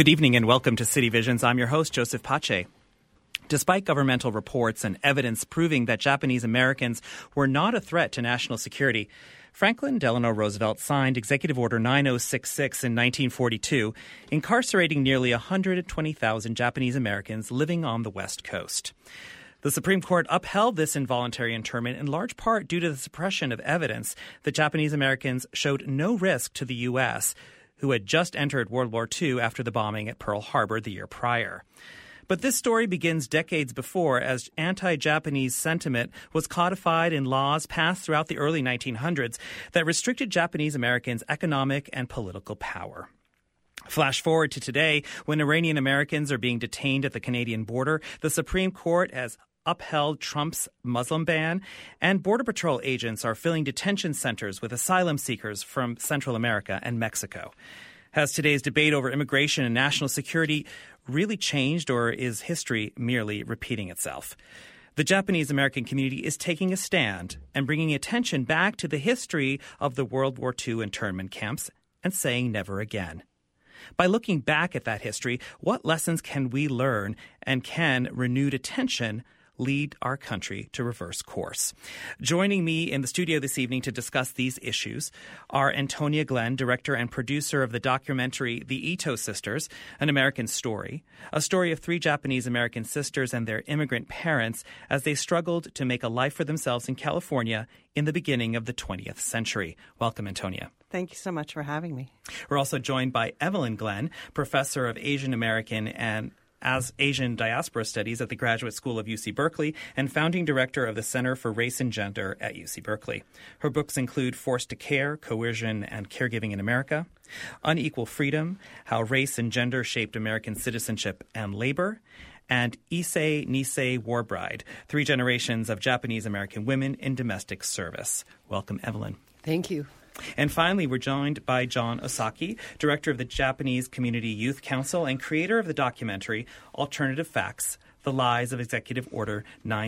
Good evening and welcome to City Visions. I'm your host, Joseph Pache. Despite governmental reports and evidence proving that Japanese Americans were not a threat to national security, Franklin Delano Roosevelt signed Executive Order 9066 in 1942, incarcerating nearly 120,000 Japanese Americans living on the West Coast. The Supreme Court upheld this involuntary internment in large part due to the suppression of evidence that Japanese Americans showed no risk to the U.S., who had just entered World War II after the bombing at Pearl Harbor the year prior. But this story begins decades before, as anti-Japanese sentiment was codified in laws passed throughout the early 1900s that restricted Japanese Americans' economic and political power. Flash forward to today, when Iranian Americans are being detained at the Canadian border, the Supreme Court has upheld Trump's Muslim ban, and Border Patrol agents are filling detention centers with asylum seekers from Central America and Mexico. Has today's debate over immigration and national security really changed, or is history merely repeating itself? The Japanese American community is taking a stand and bringing attention back to the history of the World War II internment camps and saying never again. By looking back at that history, what lessons can we learn, and can renewed attention lead our country to reverse course? Joining me in the studio this evening to discuss these issues are Antonia Glenn, director and producer of the documentary The Ito Sisters, An American Story, a story of three Japanese American sisters and their immigrant parents as they struggled to make a life for themselves in California in the beginning of the 20th century. Welcome, Antonia. Thank you so much for having me. We're also joined by Evelyn Glenn, professor of Asian American and Asian Diaspora Studies at the Graduate School of UC Berkeley and founding director of the Center for Race and Gender at UC Berkeley. Her books include Forced to Care, Coercion, and Caregiving in America, Unequal Freedom, How Race and Gender Shaped American Citizenship and Labor, and Issei Nisei War Bride, 3 generations of Japanese American women in domestic service. Welcome, Evelyn. Thank you. And finally, we're joined by John Osaki, director of the Japanese Community Youth Council and creator of the documentary Alternative Facts, The Lies of Executive Order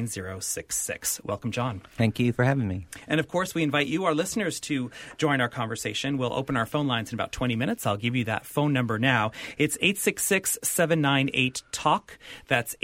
9066. Welcome, John. Thank you for having me. And of course, we invite you, our listeners, to join our conversation. We'll open our phone lines in about 20 minutes. I'll give you that phone number now. It's 866-798-TALK. That's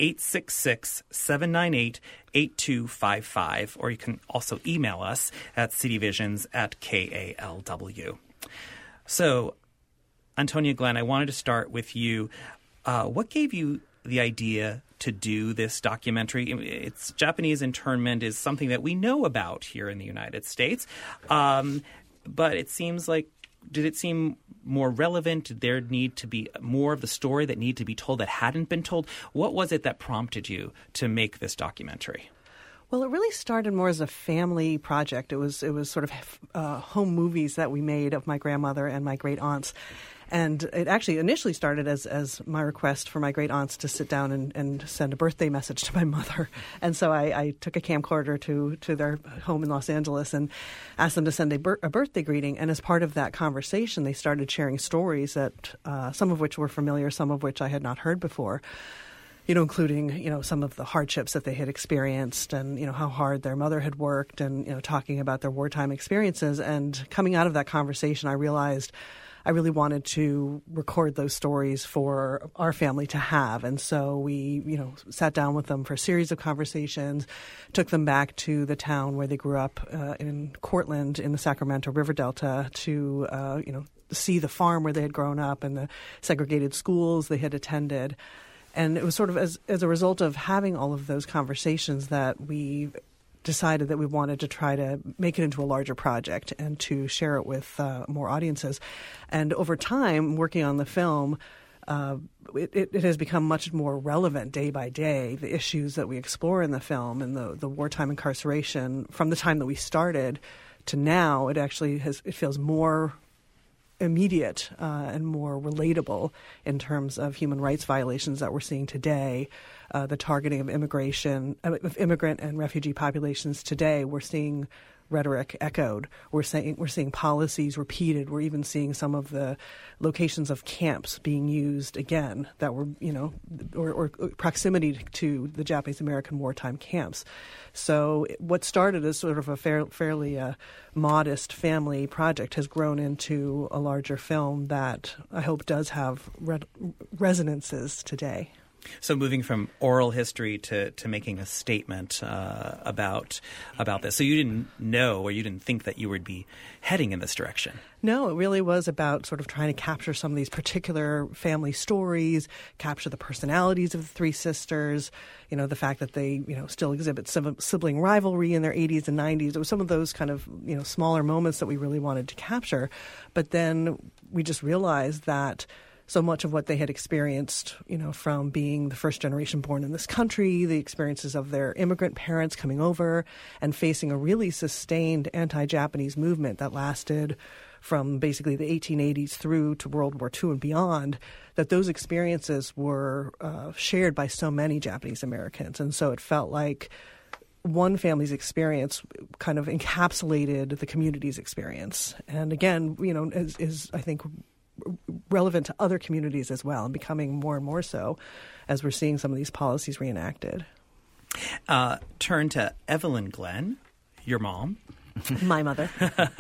866-798-8255. Or you can also email us at cityvisions@KALW. So, Antonia Glenn, I wanted to start with you. What gave you the idea to do this documentary? It's Japanese internment is something that we know about here in the United States, but it seems like, did it seem more relevant? Did there need to be more of the story that needed to be told that hadn't been told? What was it that prompted you to make this documentary? Well, it really started more as a family project. It was sort of home movies that we made of my grandmother and my great aunts. And it actually initially started as my request for my great aunts to sit down and send a birthday message to my mother. And so I took a camcorder to their home in Los Angeles and asked them to send a birthday greeting. And as part of that conversation, they started sharing stories that some of which were familiar, some of which I had not heard before. Including, some of the hardships that they had experienced and, how hard their mother had worked and, talking about their wartime experiences. And coming out of that conversation, I realized I really wanted to record those stories for our family to have. And so we, sat down with them for a series of conversations, took them back to the town where they grew up in Cortland in the Sacramento River Delta to, see the farm where they had grown up and the segregated schools they had attended. And it was sort of as a result of having all of those conversations that we decided that we wanted to try to make it into a larger project and to share it with more audiences. And over time, working on the film, it has become much more relevant day by day, the issues that we explore in the film and the wartime incarceration. From the time that we started to now, it feels more immediate and more relatable in terms of human rights violations that we're seeing today the targeting of immigrant and refugee populations today, we're seeing rhetoric echoed. We're seeing policies repeated. We're even seeing some of the locations of camps being used again that were, or proximity to the Japanese American wartime camps. So what started as sort of a fairly modest family project has grown into a larger film that I hope does have resonances today. So moving from oral history to making a statement about this. So you didn't know, or you didn't think that you would be heading in this direction? No, it really was about sort of trying to capture some of these particular family stories, capture the personalities of the three sisters, the fact that they, still exhibit sibling rivalry in their 80s and 90s. It was some of those kind of, smaller moments that we really wanted to capture. But then we just realized that so much of what they had experienced, from being the first generation born in this country, the experiences of their immigrant parents coming over and facing a really sustained anti-Japanese movement that lasted from basically the 1880s through to World War II and beyond, that those experiences were shared by so many Japanese Americans. And so it felt like one family's experience kind of encapsulated the community's experience. And again, is I think relevant to other communities as well, and becoming more and more so as we're seeing some of these policies reenacted. Turn to Evelyn Glenn, your mom. My mother.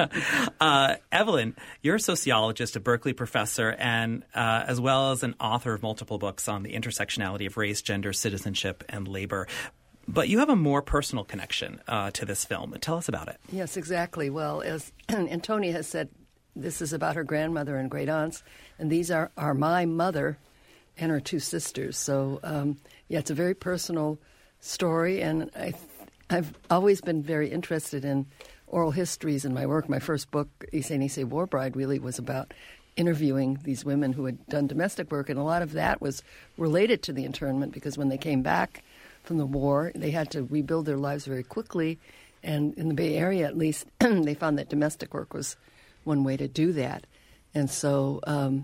Evelyn, you're a sociologist, a Berkeley professor, and as well as an author of multiple books on the intersectionality of race, gender, citizenship, and labor. But you have a more personal connection to this film. Tell us about it. Yes, exactly. Well, as Antonia has said, this is about her grandmother and great aunts, and these are my mother and her two sisters. So, it's a very personal story, and I've always been very interested in oral histories in my work. My first book, Issei Nisei War Bride, really was about interviewing these women who had done domestic work, and a lot of that was related to the internment because when they came back from the war, they had to rebuild their lives very quickly, and in the Bay Area at least, they found that domestic work was one way to do that. And so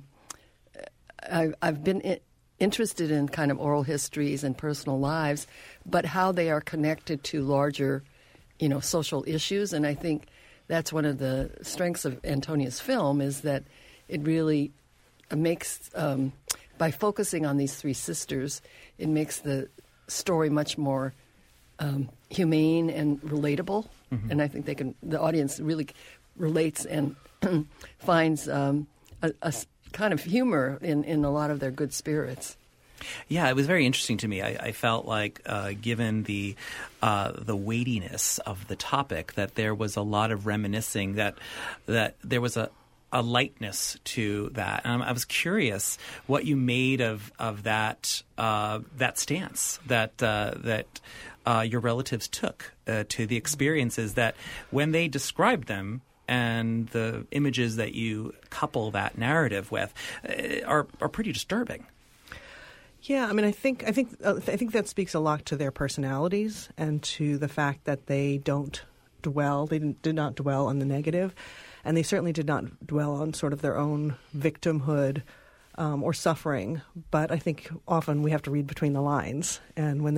I've been interested in kind of oral histories and personal lives, but how they are connected to larger, social issues. And I think that's one of the strengths of Antonia's film is that it really makes, by focusing on these three sisters, it makes the story much more humane and relatable. Mm-hmm. And I think the audience really relates and finds a kind of humor in a lot of their good spirits. Yeah, it was very interesting to me. I felt like, given the weightiness of the topic, that there was a lot of reminiscing, that there was a lightness to that. And I was curious what you made of that stance that your relatives took to the experiences that, when they described them, and the images that you couple that narrative with are pretty disturbing. Yeah, I mean, I think that speaks a lot to their personalities and to the fact that they did not dwell on the negative, and they certainly did not dwell on sort of their own victimhood or suffering. But I think often we have to read between the lines, and when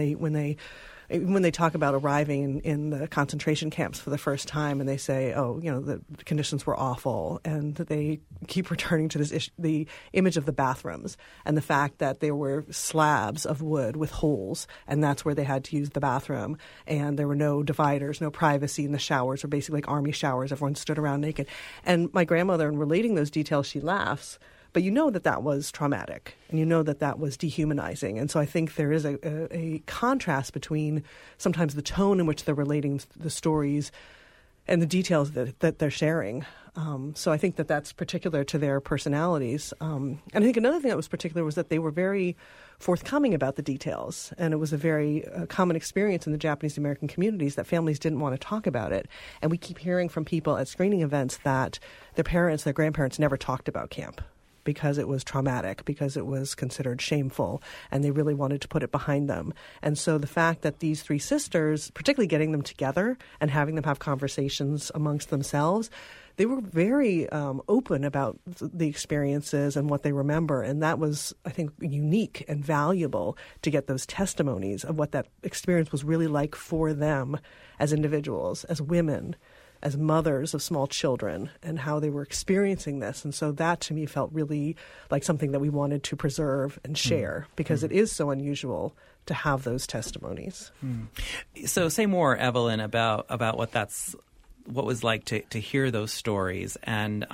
they talk about arriving in the concentration camps for the first time and they say, the conditions were awful, and that they keep returning to the image of the bathrooms and the fact that there were slabs of wood with holes, and that's where they had to use the bathroom, and there were no dividers, no privacy, and the showers were basically like army showers. Everyone stood around naked. And my grandmother, in relating those details, she laughs. But you know that was traumatic, and you know that was dehumanizing. And so I think there is a contrast between sometimes the tone in which they're relating the stories and the details that they're sharing. So I think that's particular to their personalities. And I think another thing that was particular was that they were very forthcoming about the details. And it was a very common experience in the Japanese American communities that families didn't want to talk about it. And we keep hearing from people at screening events that their grandparents never talked about camp, because it was traumatic, because it was considered shameful, and they really wanted to put it behind them. And so the fact that these three sisters, particularly getting them together and having them have conversations amongst themselves, they were very open about the experiences and what they remember. And that was, I think, unique and valuable to get those testimonies of what that experience was really like for them as individuals, as women, as mothers of small children, and how they were experiencing this. And so that to me felt really like something that we wanted to preserve and share, because it is so unusual to have those testimonies. So say more, Evelyn, about what was like to hear those stories and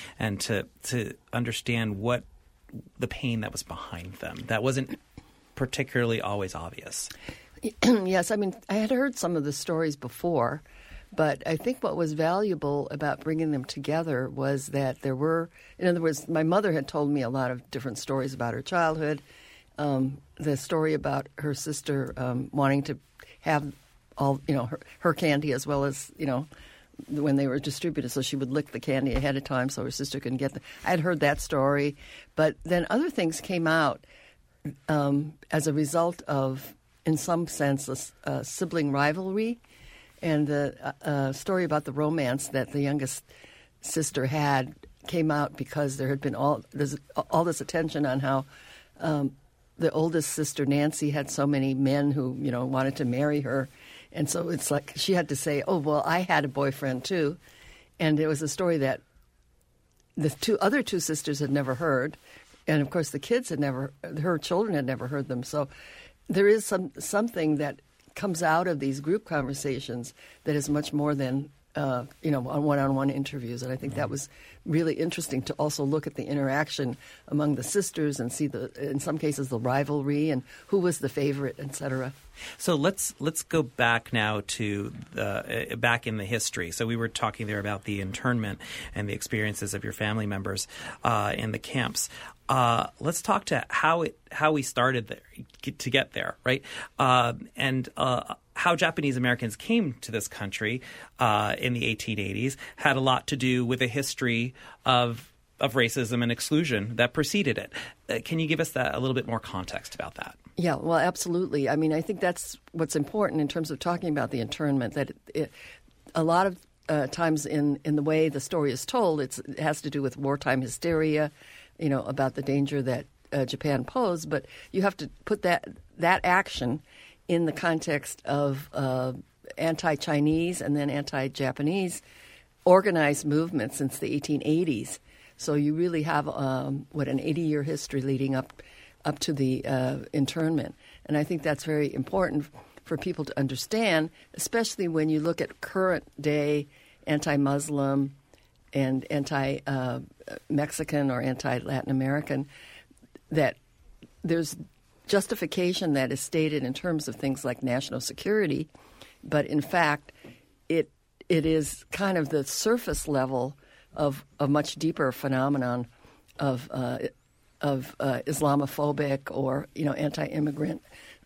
to understand what the pain that was behind them that wasn't particularly always obvious. Yes, I mean, I had heard some of the stories before, but I think what was valuable about bringing them together was that there were, in other words, my mother had told me a lot of different stories about her childhood. The story about her sister wanting to have all, her candy as well as, when they were distributed, so she would lick the candy ahead of time so her sister couldn't get them. I had heard that story, but then other things came out as a result of, in some sense, a sibling rivalry. And the story about the romance that the youngest sister had came out because there had been all this attention on how the oldest sister, Nancy, had so many men who, wanted to marry her. And so it's like she had to say, oh, well, I had a boyfriend too. And it was a story that the other two sisters had never heard. And, of course, the kids her children had never heard them. So there is something that comes out of these group conversations that is much more than on one-on-one interviews. And I think that was really interesting to also look at the interaction among the sisters and see in some cases the rivalry and who was the favorite, et cetera. So let's go back now to back in the history. So we were talking there about the internment and the experiences of your family members in the camps. Let's talk to how we started there to get there, right? And how Japanese Americans came to this country in the 1880s had a lot to do with a history of racism and exclusion that preceded it. Can you give us a little bit more context about that? Yeah, well, absolutely. I mean, I think that's what's important in terms of talking about the internment, that a lot of times in the way the story is told, it has to do with wartime hysteria, about the danger that Japan posed. But you have to put that action in the context of anti-Chinese and then anti-Japanese organized movements since the 1880s. So you really have an 80-year history leading up to the internment. And I think that's very important for people to understand, especially when you look at current-day anti-Muslim and anti-Mexican or anti-Latin American, that there's justification that is stated in terms of things like national security, but in fact it is kind of the surface level of a much deeper phenomenon of Islamophobic or anti-immigrant,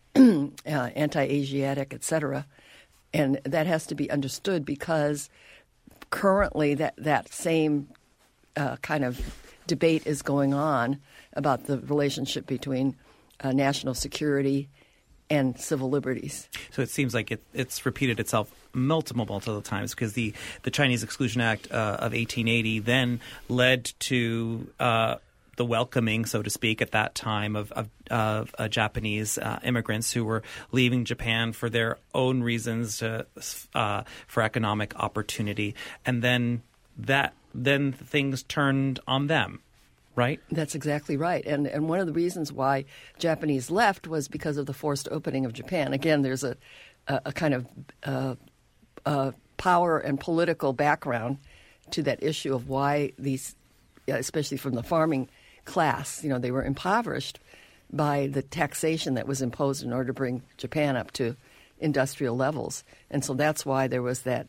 anti-Asiatic, etc. And that has to be understood because currently that same kind of debate is going on about the relationship between national security and civil liberties. So it seems like it's repeated itself multiple times because the Chinese Exclusion Act of 1880 then led to the welcoming, so to speak, at that time of Japanese immigrants who were leaving Japan for their own reasons for economic opportunity, and then things turned on them. Right? That's exactly right. And one of the reasons why Japanese left was because of the forced opening of Japan. Again, there's a kind of power and political background to that issue of why these, especially from the farming class, they were impoverished by the taxation that was imposed in order to bring Japan up to industrial levels. And so that's why there was that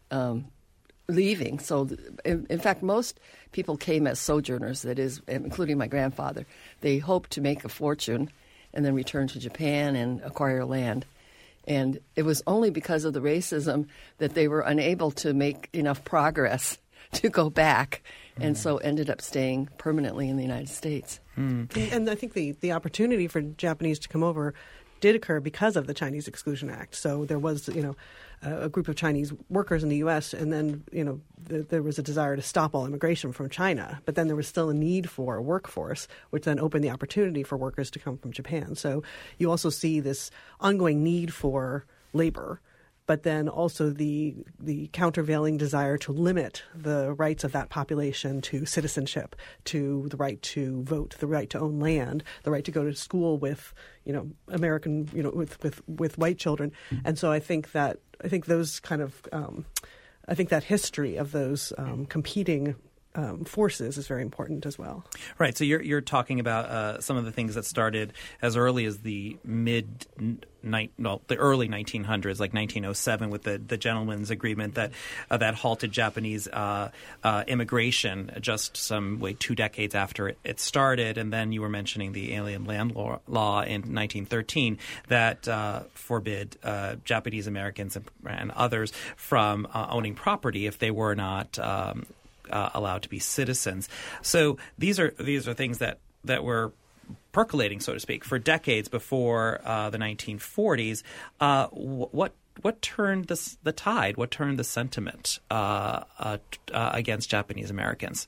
leaving. So, in fact, most people came as sojourners, that is, including my grandfather. They hoped to make a fortune and then return to Japan and acquire land. And it was only because of the racism that they were unable to make enough progress to go back, and so ended up staying permanently in the United States. And I think the opportunity for Japanese to come over did occur because of the Chinese Exclusion Act. So there was, a group of Chinese workers in the U.S., and then, there was a desire to stop all immigration from China. But then there was still a need for a workforce, which then opened the opportunity for workers to come from Japan. So you also see this ongoing need for labor, but then also the countervailing desire to limit the rights of that population to citizenship, to the right to vote, the right to own land, the right to go to school with, American, with white children. And so I think those kind of, I think that history of those competing forces is very important as well. Right. So you're talking about some of the things that started as early as the the early 1900s, like 1907, with the Gentleman's Agreement that halted Japanese immigration just 2 decades after it started. And then you were mentioning the Alien Land Law in 1913 that forbid Japanese Americans and others from owning property if they were not allowed to be citizens. So these are things that were percolating, so to speak, for decades before the 1940s. What turned the tide? What turned the sentiment against Japanese Americans?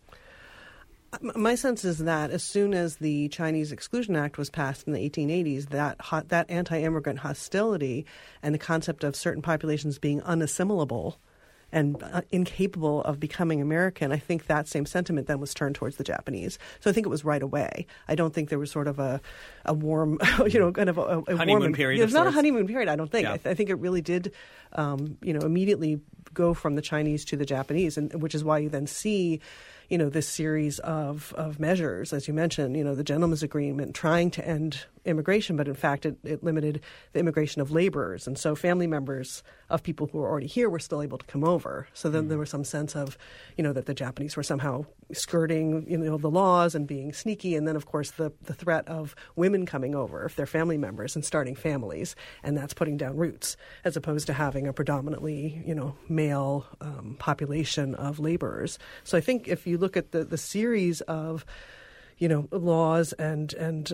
My sense is that as soon as the Chinese Exclusion Act was passed in the 1880s, that anti-immigrant hostility and the concept of certain populations being unassimilable and incapable of becoming American, I think that same sentiment then was turned towards the Japanese. So I think it was right away. I don't think there was sort of a warm, kind of a honeymoon warm period. There's not a honeymoon period, I don't think. Yeah. I think it really did, immediately go from the Chinese to the Japanese, and which is why you then see, this series of measures, as you mentioned, the Gentleman's Agreement trying to end immigration, but in fact it limited the immigration of laborers. And so family members of people who were already here were still able to come over. So then there was some sense of, that the Japanese were somehow skirting, the laws and being sneaky. And then, of course, the threat of women coming over if they're family members and starting families. And that's putting down roots as opposed to having a predominantly, male population of laborers. So I think if you look at the series of, laws and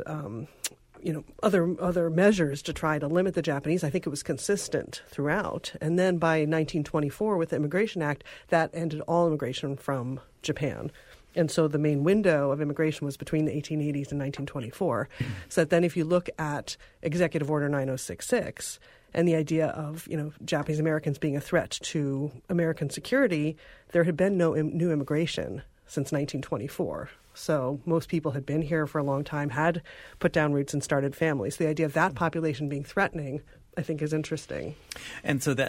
other measures to try to limit the Japanese, I think it was consistent throughout. And then by 1924, with the Immigration Act, that ended all immigration from Japan. And so the main window of immigration was between the 1880s and 1924. So that then if you look at Executive Order 9066 and the idea of, Japanese Americans being a threat to American security, there had been no new immigration since 1924. So most people had been here for a long time, had put down roots and started families. The idea of that population being threatening, I think, is interesting. And so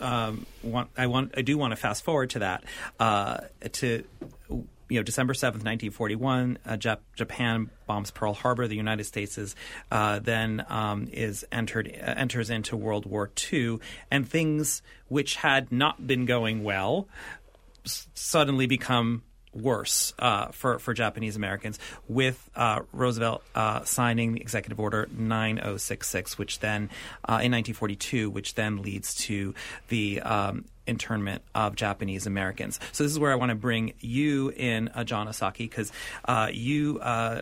I do want to fast forward to that to December 7th, 1941, Japan bombs Pearl Harbor. The United States then enters into World War II, and things which had not been going well suddenly become worse for Japanese Americans, with Roosevelt signing the Executive Order 9066, which then in 1942, which then leads to the internment of Japanese Americans. So this is where I want to bring you in, John Osaki, because you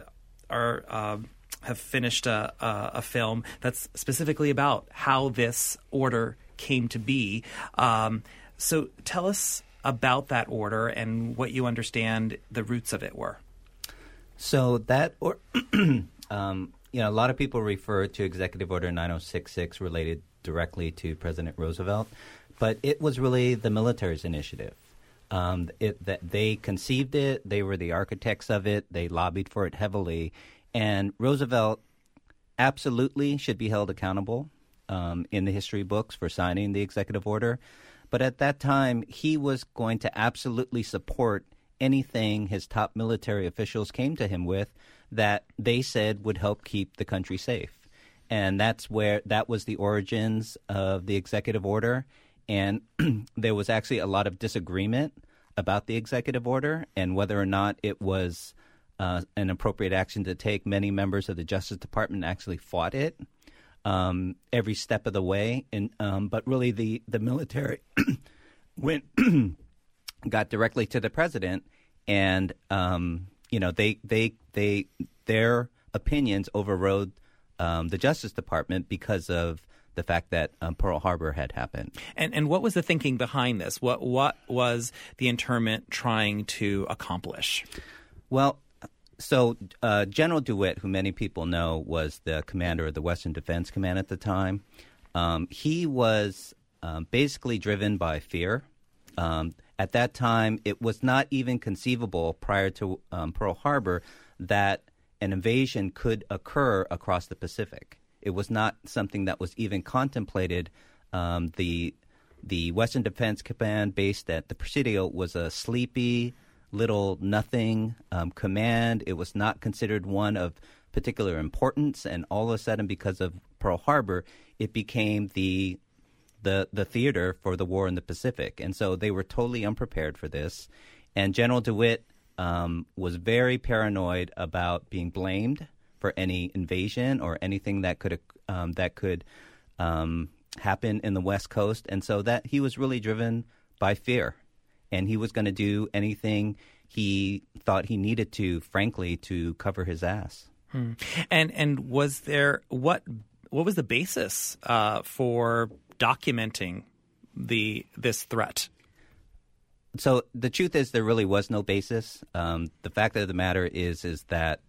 have finished a film that's specifically about how this order came to be. So tell us about that order and what you understand the roots of it were. So that, a lot of people refer to Executive Order 9066 related directly to President Roosevelt, but it was really the military's initiative. That they conceived it, they were the architects of it, they lobbied for it heavily, and Roosevelt absolutely should be held accountable in the history books for signing the executive order. But at that time, he was going to absolutely support anything his top military officials came to him with that they said would help keep the country safe. And that was the origins of the executive order. And there was actually a lot of disagreement about the executive order and whether or not it was an appropriate action to take. Many members of the Justice Department actually fought it every step of the way. But really the military got directly to the president, and their opinions overrode the Justice Department because of the fact that Pearl Harbor had happened. And what was the thinking behind this? What was the internment trying to accomplish? Well, so General DeWitt, who many people know was the commander of the Western Defense Command at the time, he was basically driven by fear. At that time, it was not even conceivable prior to Pearl Harbor that an invasion could occur across the Pacific. It was not something that was even contemplated. The Western Defense Command based at the Presidio was a sleepy, little nothing command. It was not considered one of particular importance, and all of a sudden, because of Pearl Harbor, it became the theater for the war in the Pacific. And so they were totally unprepared for this. And General DeWitt was very paranoid about being blamed for any invasion or anything that could happen in the West Coast. And so that he was really driven by fear. And he was going to do anything he thought he needed to, frankly, to cover his ass. And was there what was the basis for documenting this threat? So the truth is, there really was no basis. The fact of the matter is that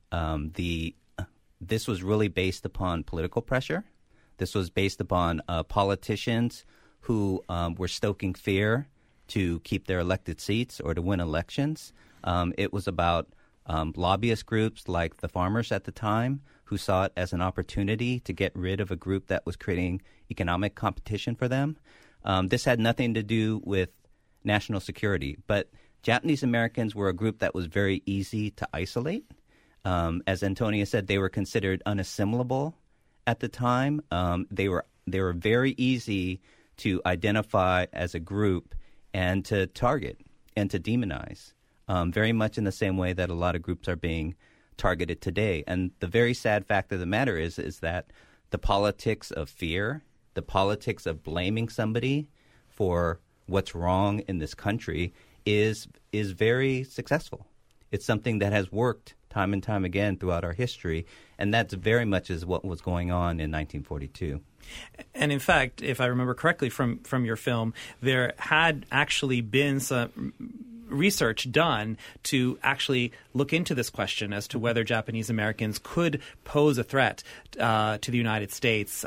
this was really based upon political pressure. This was based upon politicians who were stoking fear to keep their elected seats or to win elections. It was about lobbyist groups like the farmers at the time who saw it as an opportunity to get rid of a group that was creating economic competition for them. This had nothing to do with national security, but Japanese Americans were a group that was very easy to isolate. As Antonia said, they were considered unassimilable at the time. They were very easy to identify as a group and to target and to demonize, very much in the same way that a lot of groups are being targeted today. And the very sad fact of the matter is that the politics of fear, the politics of blaming somebody for what's wrong in this country is very successful. It's something that has worked time and time again throughout our history, and that's very much is what was going on in 1942. And in fact, if I remember correctly from your film, there had actually been some research done to actually look into this question as to whether Japanese Americans could pose a threat to the United States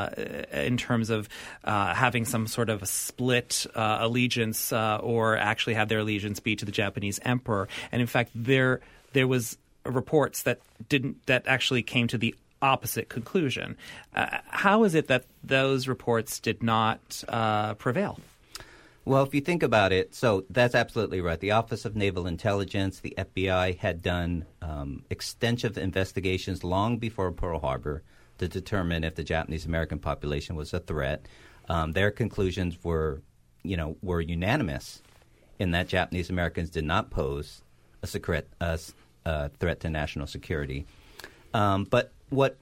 in terms of having some sort of a split allegiance or actually have their allegiance be to the Japanese emperor. And in fact, there was reports that actually came to the opposite conclusion. How is it that those reports did not prevail? Well, if you think about it, so that's absolutely right. The Office of Naval Intelligence, the FBI, had done extensive investigations long before Pearl Harbor to determine if the Japanese American population was a threat. Their conclusions were unanimous in that Japanese Americans did not pose a threat to national security. But what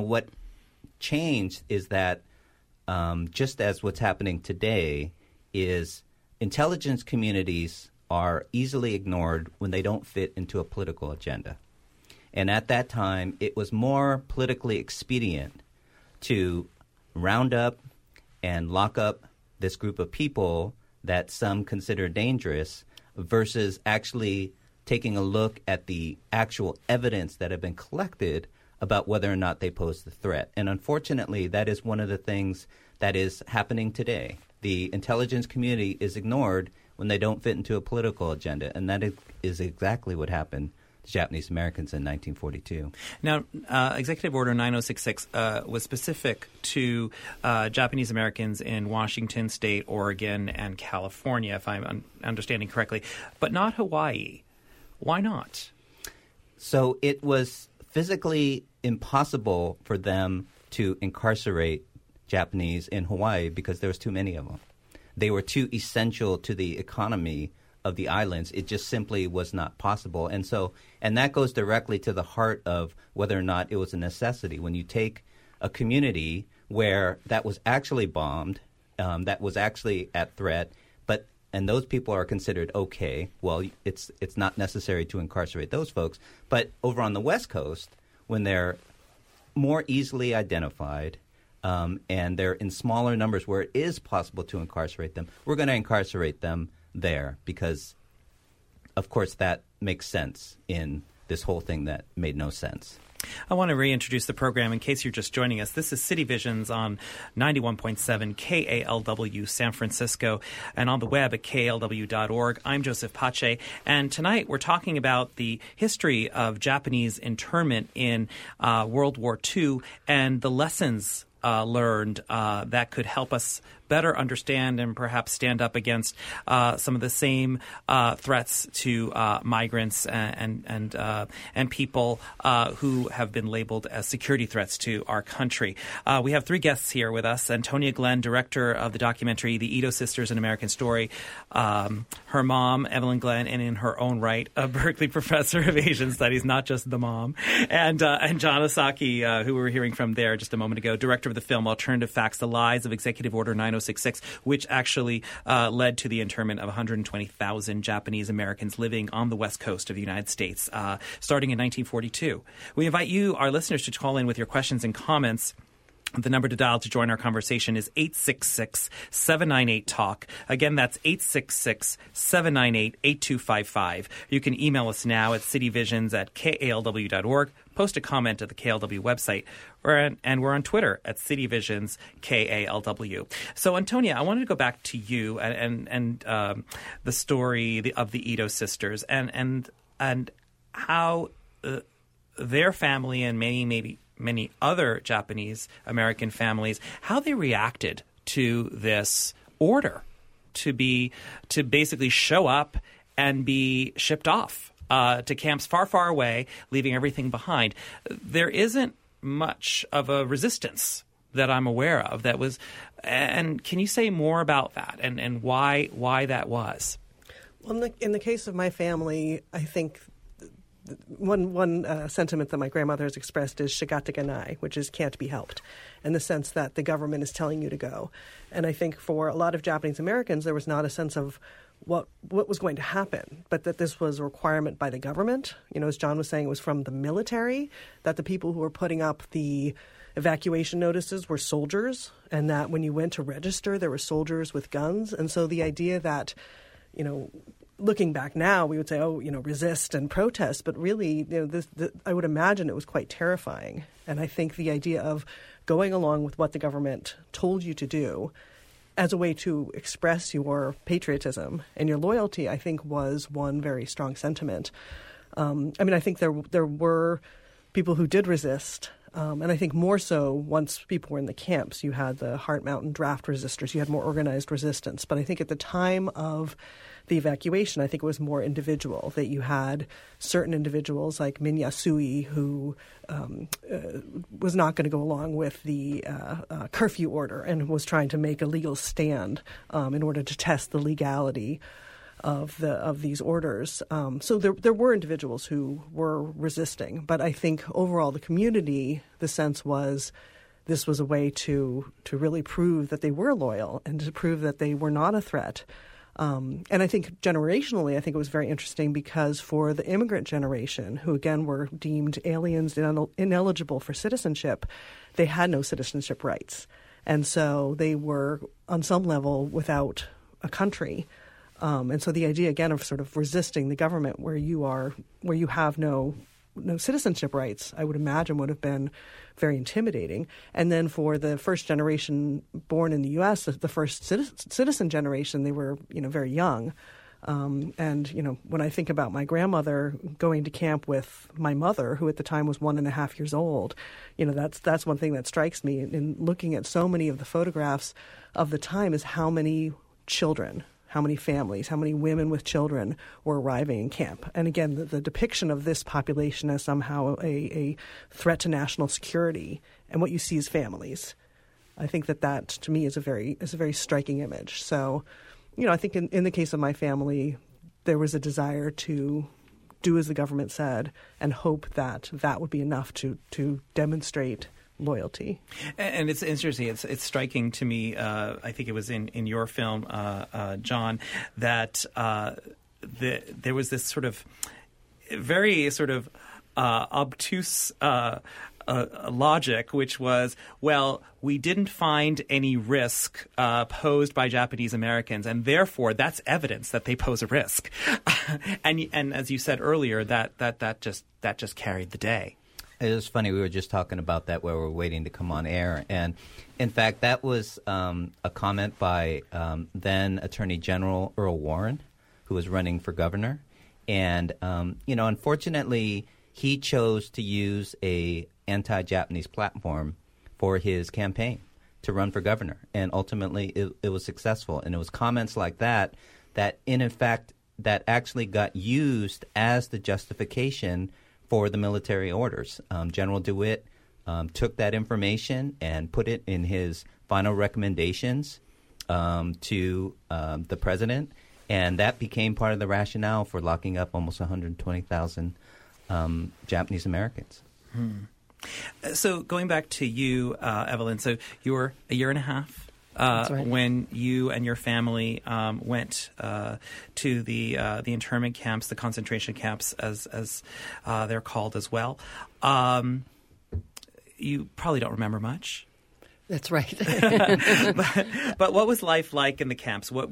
changed is that just as what's happening today is intelligence communities are easily ignored when they don't fit into a political agenda. And at that time, it was more politically expedient to round up and lock up this group of people that some consider dangerous versus actually taking a look at the actual evidence that have been collected about whether or not they pose the threat. And unfortunately, that is one of the things that is happening today. The intelligence community is ignored when they don't fit into a political agenda, and that is exactly what happened to Japanese Americans in 1942. Now, Executive Order 9066 was specific to Japanese Americans in Washington State, Oregon, and California, if I'm understanding correctly, but not Hawaii. Why not? So it was physically impossible for them to incarcerate Japanese in Hawaii because there was too many of them. They were too essential to the economy of the islands. It just simply was not possible. And that goes directly to the heart of whether or not it was a necessity. When you take a community where that was actually bombed, that was actually at threat, and those people are considered okay, well, it's not necessary to incarcerate those folks. But over on the West Coast, when they're more easily identified, and they're in smaller numbers where it is possible to incarcerate them, we're going to incarcerate them there because, of course, that makes sense in this whole thing that made no sense. I want to reintroduce the program in case you're just joining us. This is City Visions on 91.7 KALW San Francisco and on the web at KALW.org. I'm Joseph Pace, and tonight we're talking about the history of Japanese internment in World War II and the lessons learned that could help us better understand and perhaps stand up against some of the same threats to migrants and people who have been labeled as security threats to our country. We have three guests here with us. Antonia Glenn, director of the documentary The Ito Sisters, An American Story. Her mom, Evelyn Glenn, and in her own right, a Berkeley professor of Asian Studies, not just the mom. And John Osaki, who we were hearing from there just a moment ago, director of the film Alternative Facts, The Lies of Executive Order 9066, which actually led to the internment of 120,000 Japanese Americans living on the west coast of the United States, starting in 1942. We invite you, our listeners, to call in with your questions and comments. The number to dial to join our conversation is 866-798-TALK. Again, that's 866-798-8255. You can email us now at cityvisions@kalw.org. Post a comment at the KLW website, and we're on Twitter at CityVisionsKALW. So, Antonia, I wanted to go back to you and the story of the Ito sisters and how their family and many other Japanese American families, how they reacted to this order to basically show up and be shipped off to camps far, far away, leaving everything behind. There isn't much of a resistance that I'm aware of that was, and can you say more about that and why that was? Well, in the case of my family, I think one sentiment that my grandmother has expressed is shigata ganai, which is can't be helped, in the sense that the government is telling you to go. And I think for a lot of Japanese Americans, there was not a sense of what was going to happen, but that this was a requirement by the government. You know, as John was saying, it was from the military, that the people who were putting up the evacuation notices were soldiers, and that when you went to register, there were soldiers with guns. And so the idea that, you know, looking back now, we would say, oh, you know, resist and protest. But really, you know, I would imagine it was quite terrifying. And I think the idea of going along with what the government told you to do as a way to express your patriotism and your loyalty, I think, was one very strong sentiment. I mean, I think there were people who did resist. And I think more so once people were in the camps, you had the Heart Mountain draft resistors, you had more organized resistance. But I think at the time of the evacuation, I think it was more individual, that you had certain individuals like Min Yasui who was not going to go along with the curfew order and was trying to make a legal stand in order to test the legality of these orders. So there were individuals who were resisting. But I think overall the community, the sense was this was a way to really prove that they were loyal and to prove that they were not a threat. And I think generationally, I think it was very interesting because for the immigrant generation, who again were deemed aliens and ineligible for citizenship, they had no citizenship rights. And so they were on some level without a country. And so the idea, again, of sort of resisting the government where you have no citizenship rights, I would imagine would have been very intimidating. And then for the first generation born in the U.S., the first citizen generation, they were, you know, very young. And, you know, when I think about my grandmother going to camp with my mother, who at the time was 1.5 years old, you know, that's one thing that strikes me in looking at so many of the photographs of the time is how many children, how many families, how many women with children were arriving in camp. And again, the depiction of this population as somehow a threat to national security, and what you see is families. I think that to me is a very striking image. So, you know, I think in the case of my family, there was a desire to do as the government said and hope that would be enough to demonstrate loyalty. And it's interesting. It's striking to me. I think it was in your film, John, that there was this sort of very sort of obtuse a logic, which was, well, we didn't find any risk posed by Japanese Americans, and therefore that's evidence that they pose a risk. and as you said earlier, that just carried the day. It was funny. We were just talking about that while we were waiting to come on air. And, in fact, that was a comment by then Attorney General Earl Warren, who was running for governor. And, unfortunately, he chose to use a anti-Japanese platform for his campaign to run for governor. And ultimately, it was successful. And it was comments like that, in effect, that actually got used as the justification for the military orders. General DeWitt took that information and put it in his final recommendations to the president, and that became part of the rationale for locking up almost 120,000 Japanese Americans. So going back to you, Evelyn, so you were a year and a half That's right. when you and your family went to the internment camps, the concentration camps, as they're called as well. You probably don't remember much. That's right. but what was life like in the camps? What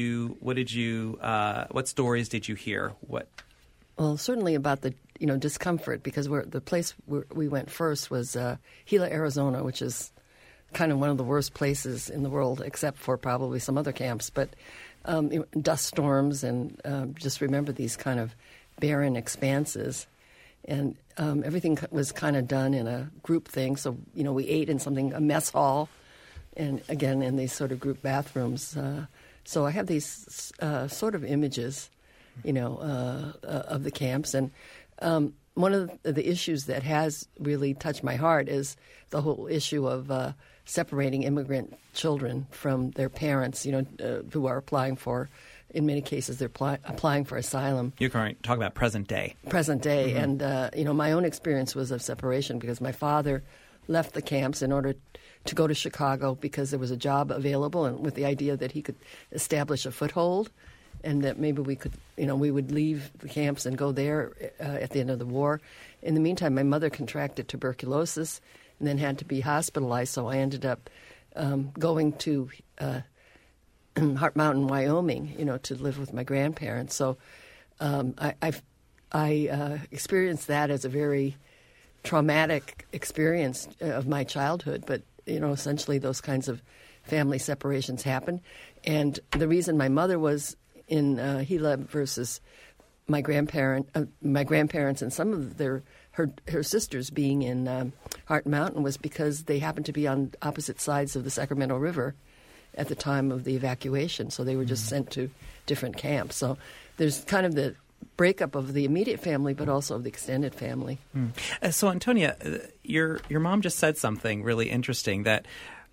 stories did you hear? Well, certainly about the discomfort, because the place where we went first was Gila, Arizona, which is kind of one of the worst places in the world, except for probably some other camps. But dust storms and just remember these kind of barren expanses. And everything was kind of done in a group thing. So, we ate in a mess hall, and again, in these sort of group bathrooms. So I have these sort of images, of the camps. And one of the issues that has really touched my heart is the whole issue of separating immigrant children from their parents, who are applying for, in many cases, they're applying for asylum. You're talking about present day. Present day. Mm-hmm. And, my own experience was of separation because my father left the camps in order to go to Chicago because there was a job available, and with the idea that he could establish a foothold and that maybe we could, we would leave the camps and go there at the end of the war. In the meantime, my mother contracted tuberculosis and then had to be hospitalized, so I ended up going to Heart Mountain, Wyoming, to live with my grandparents. So I experienced that as a very traumatic experience of my childhood. But, essentially those kinds of family separations happen. And the reason my mother was in Gila versus my grandparents and some of her sisters being in Heart Mountain was because they happened to be on opposite sides of the Sacramento River at the time of the evacuation. So they were just sent to different camps. So there's kind of the breakup of the immediate family, but also of the extended family. So, Antonia, your mom just said something really interesting, that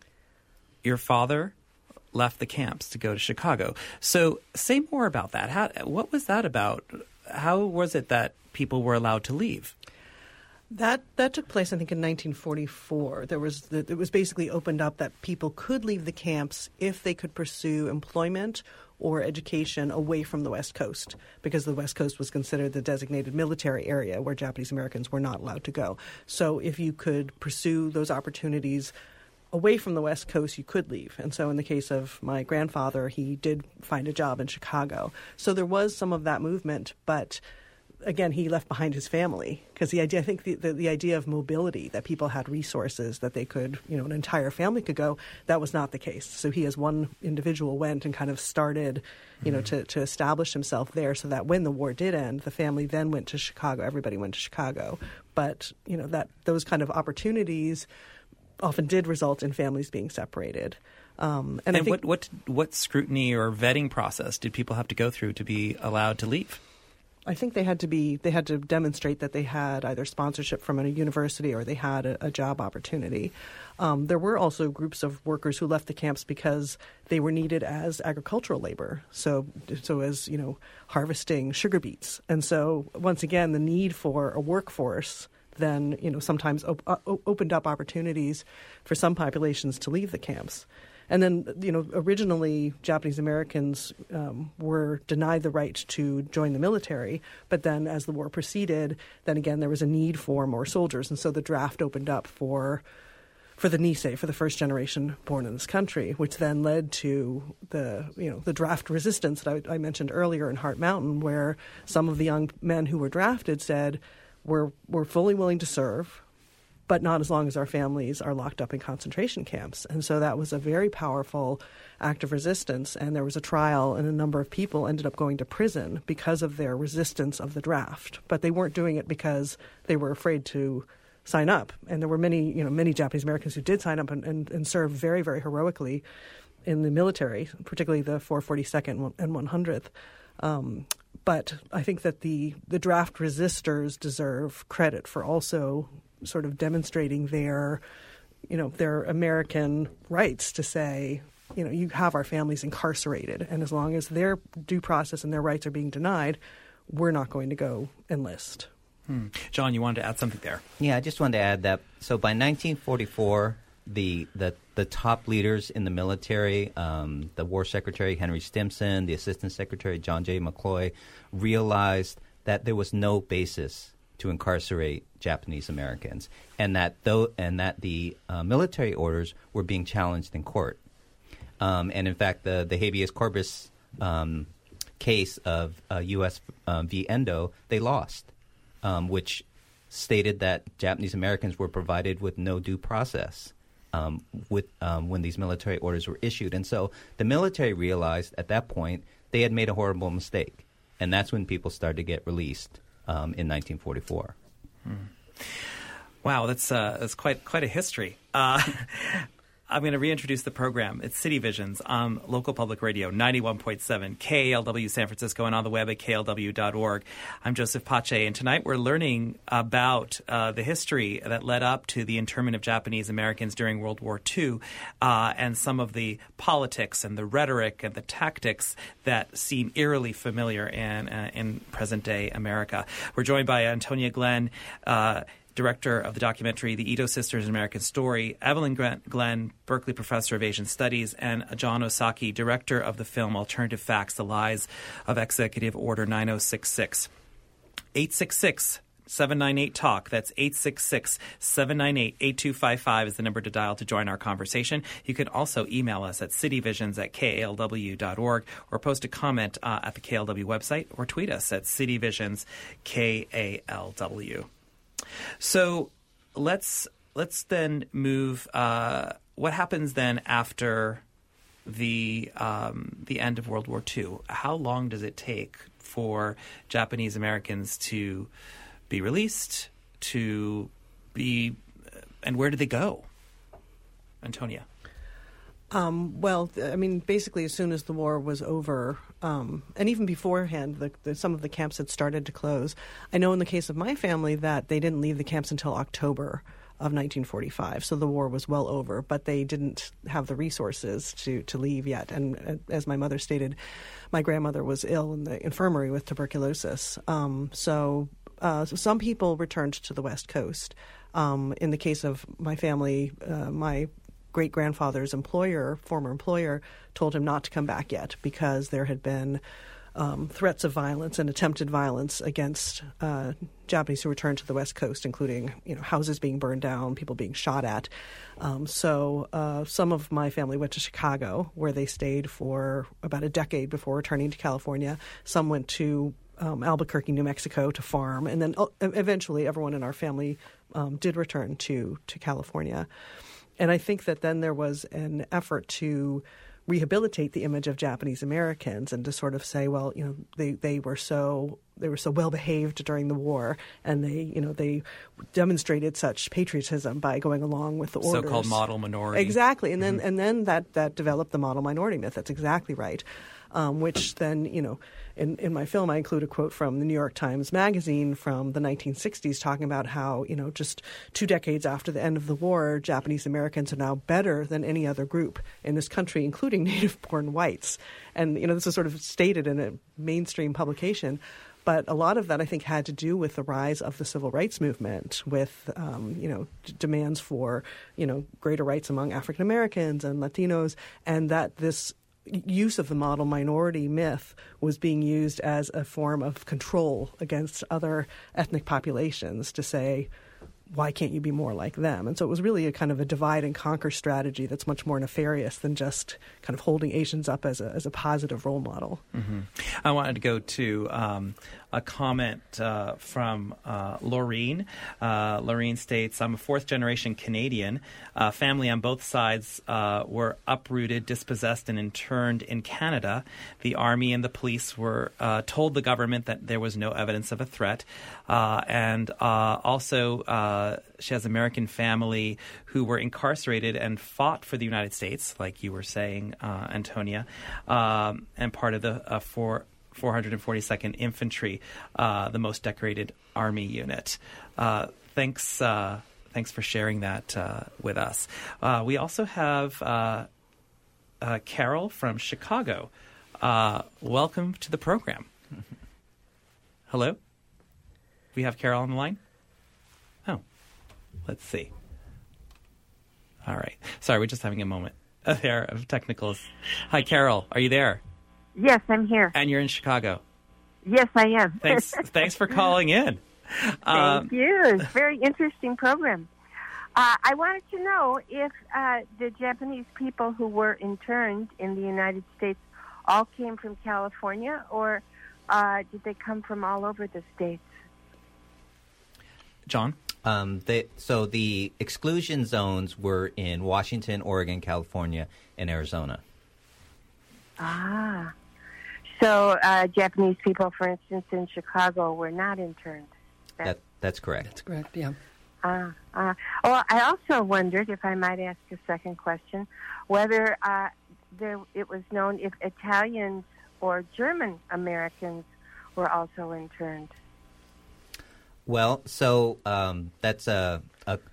your father left the camps to go to Chicago. So say more about that. What was that about? How was it that people were allowed to leave? That took place, I think, in 1944. It was basically opened up that people could leave the camps if they could pursue employment or education away from the West Coast, because the West Coast was considered the designated military area where Japanese Americans were not allowed to go. So if you could pursue those opportunities away from the West Coast, you could leave. And so in the case of my grandfather, he did find a job in Chicago. So there was some of that movement, but again, he left behind his family, because the idea of mobility, that people had resources that they could, an entire family could go, that was not the case. So he, as one individual, went and kind of started, to establish himself there, so that when the war did end, the family then went to Chicago. Everybody went to Chicago. But, that those kind of opportunities often did result in families being separated. And I think, what scrutiny or vetting process did people have to go through to be allowed to leave? I think they had to demonstrate that they had either sponsorship from a university or they had a job opportunity. There were also groups of workers who left the camps because they were needed as agricultural labor. So as, harvesting sugar beets. And so once again, the need for a workforce then, sometimes opened up opportunities for some populations to leave the camps. And then, originally Japanese Americans were denied the right to join the military. But then as the war proceeded, then again there was a need for more soldiers. And so the draft opened up for the Nisei, for the first generation born in this country, which then led to the draft resistance that I mentioned earlier in Heart Mountain, where some of the young men who were drafted said, we're fully willing to serve, but not as long as our families are locked up in concentration camps. And so that was a very powerful act of resistance. And there was a trial, and a number of people ended up going to prison because of their resistance of the draft. But they weren't doing it because they were afraid to sign up. And there were many Japanese Americans who did sign up and served very, very heroically in the military, particularly the 442nd and 100th. But I think that the draft resistors deserve credit for also sort of demonstrating their American rights to say, you have our families incarcerated, and as long as their due process and their rights are being denied, we're not going to go enlist. John, you wanted to add something there. Yeah, I just wanted to add that. So by 1944, the top leaders in the military, the War Secretary Henry Stimson, the Assistant Secretary John J. McCloy, realized that there was no basis to incarcerate Japanese Americans, and that the military orders were being challenged in court. And in fact, the habeas corpus case of U.S. v. Endo, they lost, which stated that Japanese Americans were provided with no due process when these military orders were issued. And so the military realized at that point they had made a horrible mistake, and that's when people started to get released in 1944. Wow, that's quite a history. I'm going to reintroduce the program. It's City Visions on local public radio, 91.7 KALW San Francisco, and on the web at klw.org. I'm Joseph Pace, and tonight we're learning about the history that led up to the internment of Japanese Americans during World War II, and some of the politics and the rhetoric and the tactics that seem eerily familiar in present-day America. We're joined by Antonia Glenn, director of the documentary The Ito Sisters, An American Story, Evelyn Glenn, Berkeley Professor of Asian Studies, and John Osaki, director of the film Alternative Facts, The Lies of Executive Order 9066. 866-798-TALK. That's 866-798-8255 is the number to dial to join our conversation. You can also email us at cityvisions@kalw.org or post a comment at the KLW website, or tweet us at cityvisions_KALW. So let's then move. What happens then after the end of World War II? How long does it take for Japanese Americans to be released, and where do they go? Antonia. Basically, as soon as the war was over, and even beforehand, some of the camps had started to close. I know in the case of my family that they didn't leave the camps until October of 1945, so the war was well over, but they didn't have the resources to leave yet. And as my mother stated, my grandmother was ill in the infirmary with tuberculosis. So some people returned to the West Coast. In the case of my family, my great-grandfather's former employer, told him not to come back yet because there had been threats of violence and attempted violence against Japanese who returned to the West Coast, including houses being burned down, people being shot at. So some of my family went to Chicago, where they stayed for about a decade before returning to California. Some went to Albuquerque, New Mexico to farm, and then eventually everyone in our family did return to California. And I think that then there was an effort to rehabilitate the image of Japanese Americans and to sort of say, well, they were so well behaved during the war, and they demonstrated such patriotism by going along with the orders. So-called model minority. Exactly, and then that developed the model minority myth. That's exactly right. Which then, in my film, I include a quote from the New York Times Magazine from the 1960s talking about how, just 2 decades after the end of the war, Japanese Americans are now better than any other group in this country, including native-born whites. And, this is sort of stated in a mainstream publication. But a lot of that, I think, had to do with the rise of the civil rights movement, with demands for greater rights among African Americans and Latinos, and that this use of the model minority myth was being used as a form of control against other ethnic populations to say, why can't you be more like them? And so it was really a kind of a divide and conquer strategy that's much more nefarious than just kind of holding Asians up as a positive role model. Mm-hmm. I wanted to go to a comment from Laureen. Laureen states, I'm a fourth-generation Canadian. Family on both sides were uprooted, dispossessed, and interned in Canada. The Army and the police were told the government that there was no evidence of a threat. And also, she has American family who were incarcerated and fought for the United States, like you were saying, Antonia, and part of the 442nd Infantry, the most decorated Army unit. Thanks for sharing that with us. We also have Carol from Chicago. Welcome to the program. Hello? We have Carol on the line? Oh, let's see. All right. Sorry, we're just having a moment there of technicals. Hi, Carol. Are you there? Yes, I'm here. And you're in Chicago. Yes, I am. Thanks for calling in. Thank you. It's a very interesting program. I wanted to know if the Japanese people who were interned in the United States all came from California, or did they come from all over the states? John? So the exclusion zones were in Washington, Oregon, California, and Arizona. Ah. So Japanese people, for instance, in Chicago were not interned. That's correct. That's correct, yeah. Well, I also wondered, if I might ask a second question, whether it was known if Italians or German Americans were also interned. Well, so that's a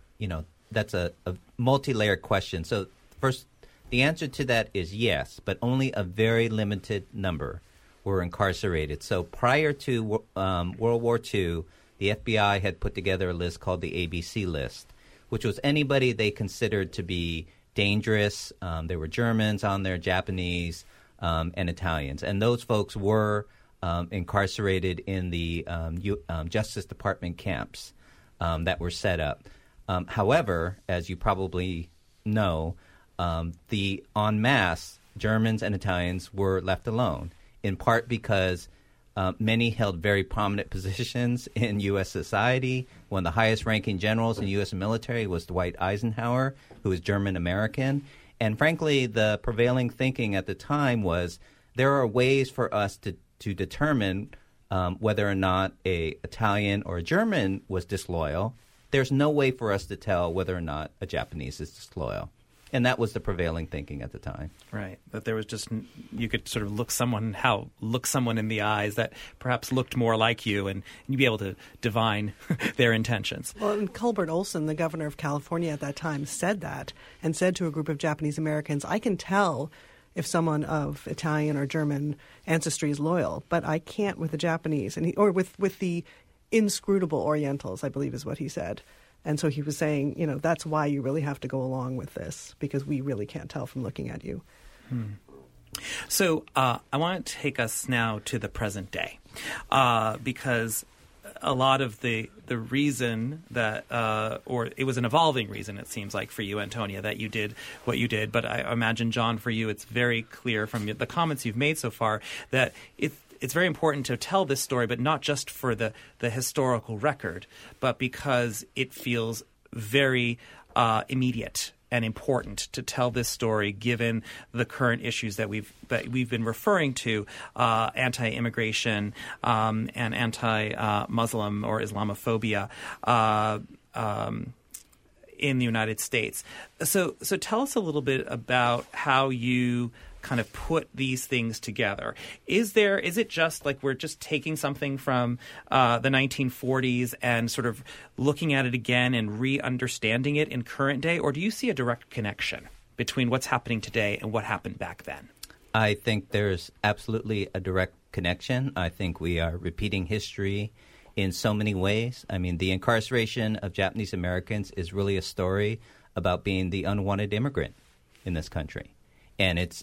multi-layered question. So first, the answer to that is yes, but only a very limited number were incarcerated. So prior to World War II, the FBI had put together a list called the ABC list, which was anybody they considered to be dangerous. There were Germans on there, Japanese, and Italians. And those folks were incarcerated in the Justice Department camps that were set up. However, as you probably know, the en masse Germans and Italians were left alone, in part because many held very prominent positions in U.S. society. One of the highest-ranking generals in the U.S. military was Dwight Eisenhower, who was German-American. And frankly, the prevailing thinking at the time was there are ways for us to determine whether or not an Italian or a German was disloyal. There's no way for us to tell whether or not a Japanese is disloyal. And that was the prevailing thinking at the time. Right. That there was just, you could sort of look someone in the eyes that perhaps looked more like you, and you'd be able to divine their intentions. Well, and Cuthbert Olson, the governor of California at that time, said that and said to a group of Japanese Americans, I can tell if someone of Italian or German ancestry is loyal, but I can't with the Japanese, or with the inscrutable Orientals, I believe is what he said. And so he was saying, that's why you really have to go along with this, because we really can't tell from looking at you. So I want to take us now to the present day, because a lot of the reason that, or it was an evolving reason, it seems like, for you, Antonia, that you did what you did. But I imagine, John, for you, it's very clear from the comments you've made so far that it's very important to tell this story, but not just for the historical record, but because it feels very immediate and important to tell this story, given the current issues that we've been referring to, anti-immigration and anti-Muslim or Islamophobia in the United States. So tell us a little bit about how you kind of put these things together. Is it just like we're just taking something from the 1940s and sort of looking at it again and re-understanding it in current day, or do you see a direct connection between what's happening today and what happened back then? I think there's absolutely a direct connection. I think we are repeating history in so many ways. I mean, the incarceration of Japanese Americans is really a story about being the unwanted immigrant in this country. And it's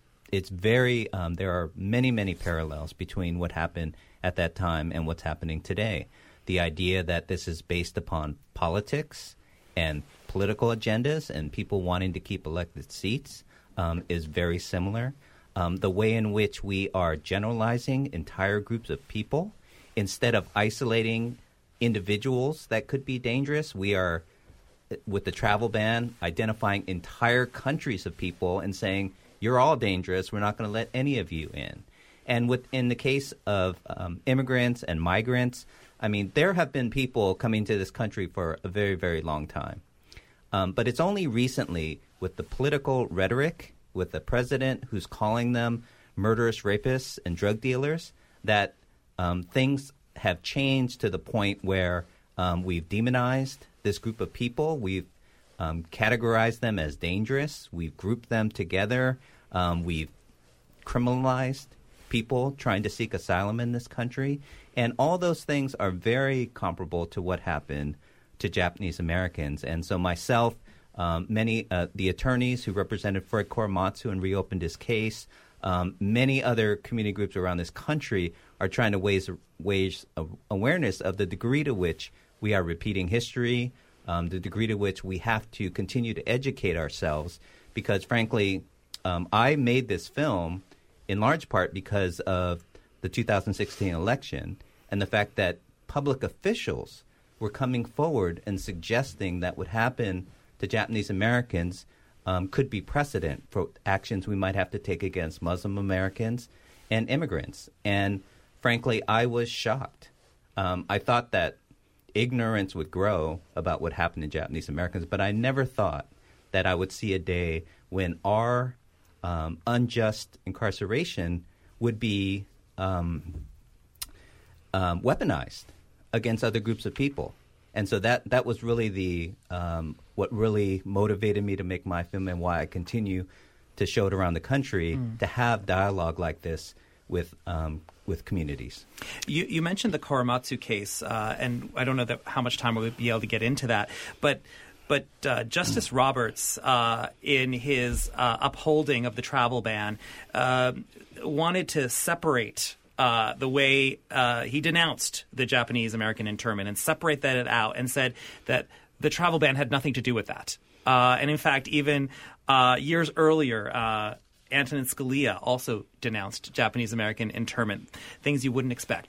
very there are many, many parallels between what happened at that time and what's happening today. The idea that this is based upon politics and political agendas and people wanting to keep elected seats is very similar. The way in which we are generalizing entire groups of people instead of isolating individuals that could be dangerous, we are, with the travel ban, identifying entire countries of people and saying, you're all dangerous, we're not going to let any of you in. And in the case of immigrants and migrants, I mean, there have been people coming to this country for a very, very long time. But it's only recently, with the political rhetoric, with the president who's calling them murderous rapists and drug dealers, that things have changed to the point where we've demonized this group of people. We've categorized them as dangerous. We've grouped them together. We've criminalized people trying to seek asylum in this country. And all those things are very comparable to what happened to Japanese Americans. And so myself, many the attorneys who represented Fred Korematsu and reopened his case, many other community groups around this country are trying to raise awareness of the degree to which we are repeating history, the degree to which we have to continue to educate ourselves. Because, frankly, I made this film in large part because of the 2016 election and the fact that public officials were coming forward and suggesting that what happened to Japanese Americans could be precedent for actions we might have to take against Muslim Americans and immigrants. And frankly, I was shocked. I thought that ignorance would grow about what happened to Japanese Americans, but I never thought that I would see a day when our unjust incarceration would be weaponized against other groups of people. And so that was really what really motivated me to make my film and why I continue to show it around the country, to have dialogue like this with communities. You mentioned the Korematsu case, and I don't know how much time we'll be able to get into that, but Justice Roberts, in his upholding of the travel ban, wanted to separate the way he denounced the Japanese American internment and separate that out and said that the travel ban had nothing to do with that. And in fact, even years earlier, Antonin Scalia also denounced Japanese American internment, things you wouldn't expect.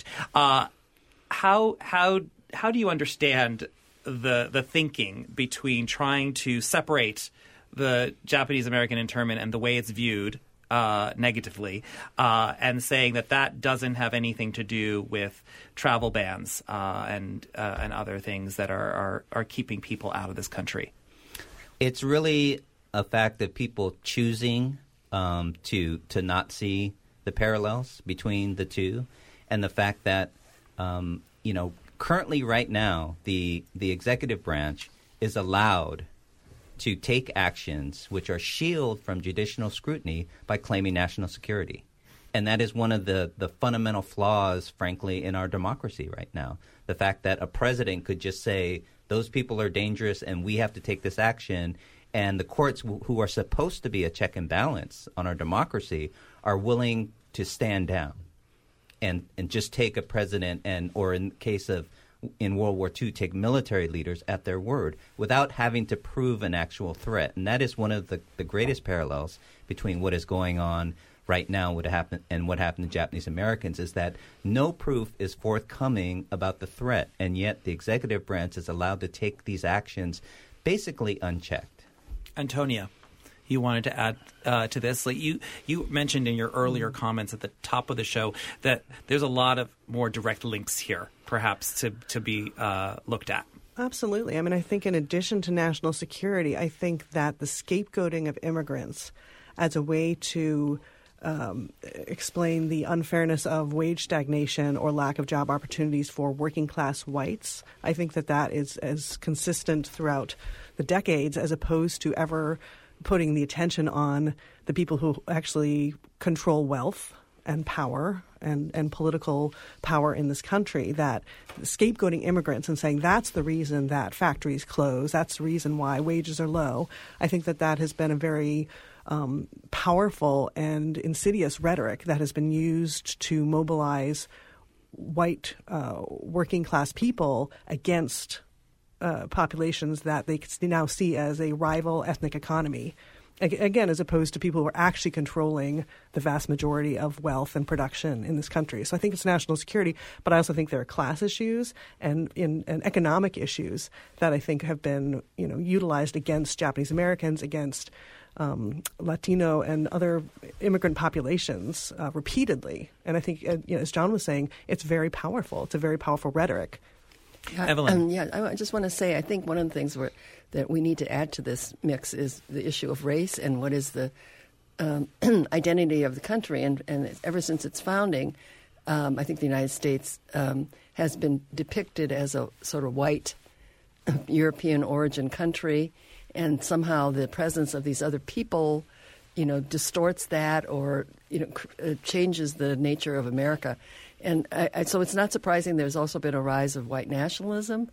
How do you understand the thinking between trying to separate the Japanese American internment and the way it's viewed negatively, and saying that doesn't have anything to do with travel bans and other things that are keeping people out of this country? It's really a fact of people choosing to not see the parallels between the two, and the fact that currently right now the executive branch is allowed to take actions which are shielded from judicial scrutiny by claiming national security. And that is one of the fundamental flaws, frankly, in our democracy right now. The fact that a president could just say, those people are dangerous and we have to take this action, and the courts, who are supposed to be a check and balance on our democracy, are willing to stand down and just take a president or in case of in World War II, take military leaders at their word without having to prove an actual threat. And that is one of the greatest parallels between what is going on right now what happened to Japanese Americans, is that no proof is forthcoming about the threat, and yet the executive branch is allowed to take these actions basically unchecked. Antonia, you wanted to add to this. Like you mentioned in your earlier comments at the top of the show that there's a lot of more direct links here, perhaps, to be looked at. Absolutely. I mean, I think in addition to national security, I think that the scapegoating of immigrants as a way to explain the unfairness of wage stagnation or lack of job opportunities for working class whites, I think that is as consistent throughout the decades as opposed to ever putting the attention on the people who actually control wealth and power and political power in this country, that scapegoating immigrants and saying that's the reason that factories close, that's the reason why wages are low. I think that has been a very powerful and insidious rhetoric that has been used to mobilize white working class people against populations that they now see as a rival ethnic economy. Again, as opposed to people who are actually controlling the vast majority of wealth and production in this country. So I think it's national security, but I also think there are class issues and economic issues that I think have been utilized against Japanese Americans, against Latino and other immigrant populations repeatedly. And I think, as John was saying, it's very powerful. It's a very powerful rhetoric. Evelyn. I just want to say, I think one of the things that we need to add to this mix is the issue of race and what is the identity of the country. And ever since its founding, I think the United States has been depicted as a sort of white European origin country, and somehow the presence of these other people, distorts that or changes the nature of America. And so it's not surprising there's also been a rise of white nationalism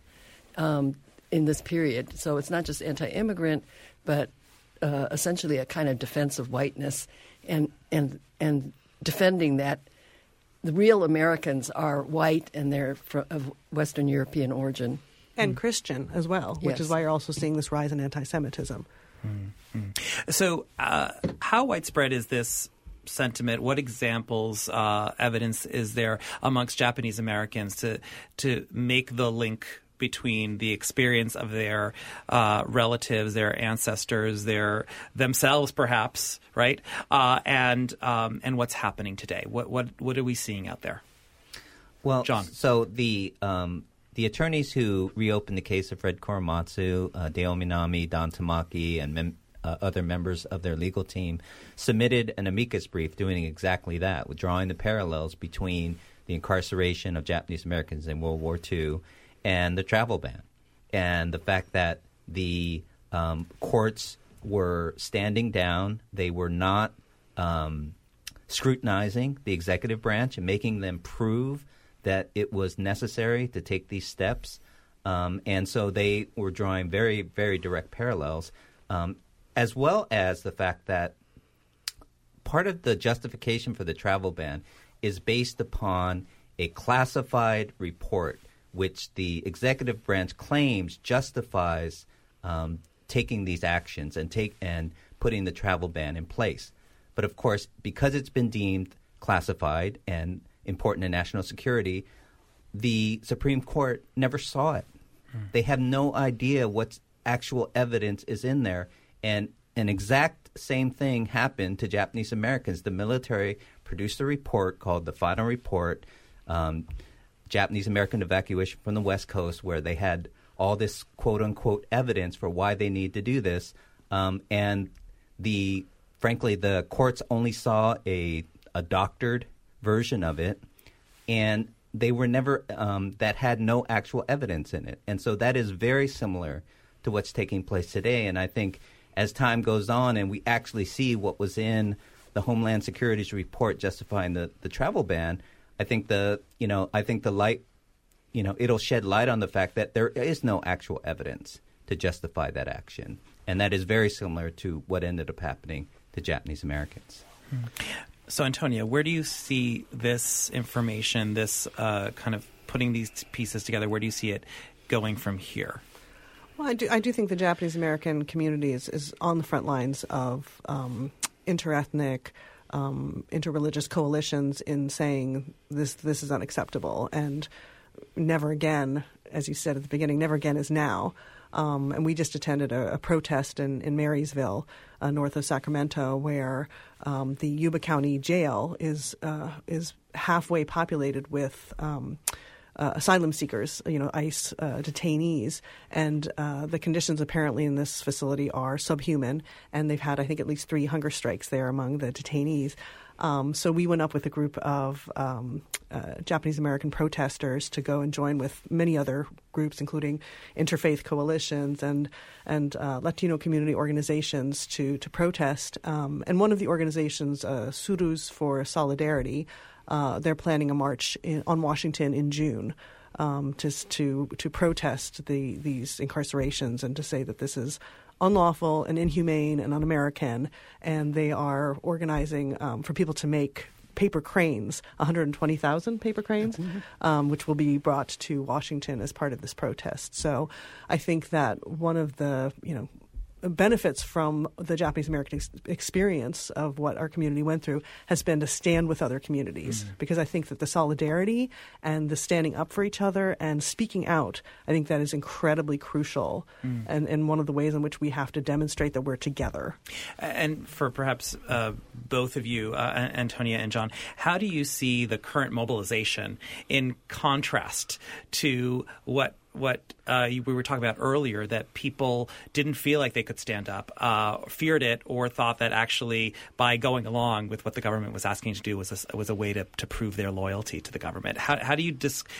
in this period. So it's not just anti-immigrant, but essentially a kind of defense of whiteness and defending that the real Americans are white and they're of Western European origin. And Christian as well, which is why you're also seeing this rise in anti-Semitism. Mm-hmm. So how widespread is this sentiment? What examples, evidence is there amongst Japanese Americans to make the link between the experience of their relatives, their ancestors, themselves, perhaps, right, and what's happening today? What are we seeing out there? Well, John. So the attorneys who reopened the case of Fred Korematsu, Deo Minami, Don Tamaki, and other members of their legal team submitted an amicus brief doing exactly that, drawing the parallels between the incarceration of Japanese Americans in World War II and the travel ban, and the fact that the courts were standing down. They were not scrutinizing the executive branch and making them prove that it was necessary to take these steps. And so they were drawing very, very direct parallels, as well as the fact that part of the justification for the travel ban is based upon a classified report which the executive branch claims justifies taking these actions and putting the travel ban in place. But of course, because it's been deemed classified and important to national security, the Supreme Court never saw it. They have no idea what actual evidence is in there. And an exact same thing happened to Japanese Americans. The military produced a report called the Final Report, Japanese American evacuation from the West Coast, where they had all this quote-unquote evidence for why they need to do this. And frankly, the courts only saw a doctored version of it, and they were never that had no actual evidence in it. And so that is very similar to what's taking place today. And I think as time goes on and we actually see what was in the Homeland Security's report justifying the travel ban, I think the light, it'll shed light on the fact that there is no actual evidence to justify that action. And that is very similar to what ended up happening to Japanese Americans. So, Antonia, where do you see this information, this kind of putting these pieces together, where do you see it going from here? Well, I do think the Japanese American community is on the front lines of interethnic, interreligious coalitions in saying this is unacceptable, and never again, as you said at the beginning, never again is now. And we just attended a protest in Marysville, north of Sacramento, where the Yuba County Jail is halfway populated with asylum seekers, ICE detainees, and the conditions apparently in this facility are subhuman. And they've had, I think, at least 3 hunger strikes there among the detainees. So we went up with a group of Japanese American protesters to go and join with many other groups, including interfaith coalitions and Latino community organizations to protest. And one of the organizations, Surus for Solidarity, they're planning a march on Washington in June. To protest these incarcerations and to say that this is unlawful and inhumane and un-American, and they are organizing for people to make paper cranes, 120,000 paper cranes, which will be brought to Washington as part of this protest. So I think that one of the benefits from the Japanese American experience of what our community went through has been to stand with other communities, because I think that the solidarity and the standing up for each other and speaking out, I think that is incredibly crucial and one of the ways in which we have to demonstrate that we're together. And for perhaps both of you, Antonia and John, how do you see the current mobilization in contrast to what we were talking about earlier, that people didn't feel like they could stand up, feared it, or thought that actually by going along with what the government was asking to do was a way to prove their loyalty to the government? How do you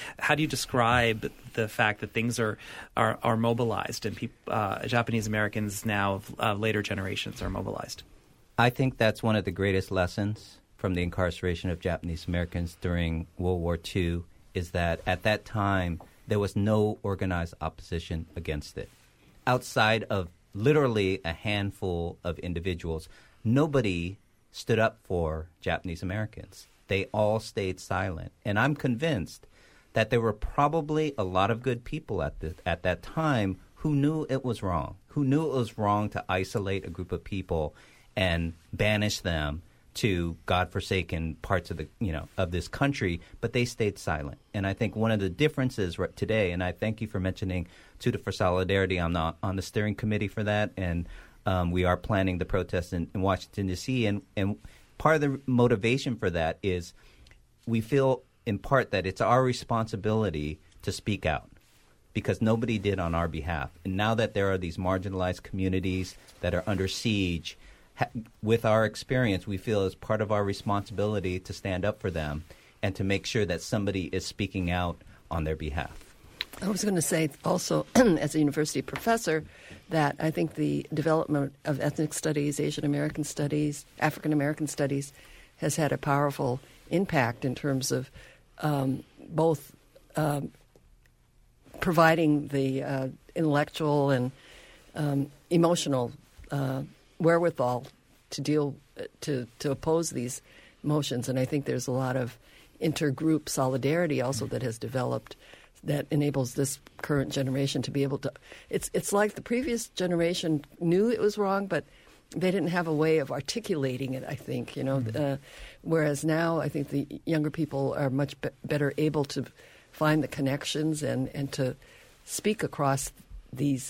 describe the fact that things are mobilized and Japanese Americans now of later generations are mobilized? I think that's one of the greatest lessons from the incarceration of Japanese Americans during World War II, is that at that time there was no organized opposition against it. Outside of literally a handful of individuals, nobody stood up for Japanese Americans. They all stayed silent. And I'm convinced that there were probably a lot of good people at that time who knew it was wrong, to isolate a group of people and banish them to godforsaken parts of of this country, but they stayed silent. And I think one of the differences today, and I thank you for mentioning Tutor for Solidarity. I'm on the steering committee for that, and we are planning the protest in Washington, D.C. And part of the motivation for that is we feel in part that it's our responsibility to speak out, because nobody did on our behalf. And now that there are these marginalized communities that are under siege, with our experience, we feel it's part of our responsibility to stand up for them and to make sure that somebody is speaking out on their behalf. I was going to say also, as a university professor, that I think the development of ethnic studies, Asian American studies, African American studies has had a powerful impact in terms of both providing the intellectual and emotional wherewithal to oppose these motions. And I think there's a lot of intergroup solidarity also that has developed that enables this current generation to be able to it's like the previous generation knew it was wrong, but they didn't have a way of articulating it, I think, whereas now I think the younger people are much better able to find the connections and to speak across these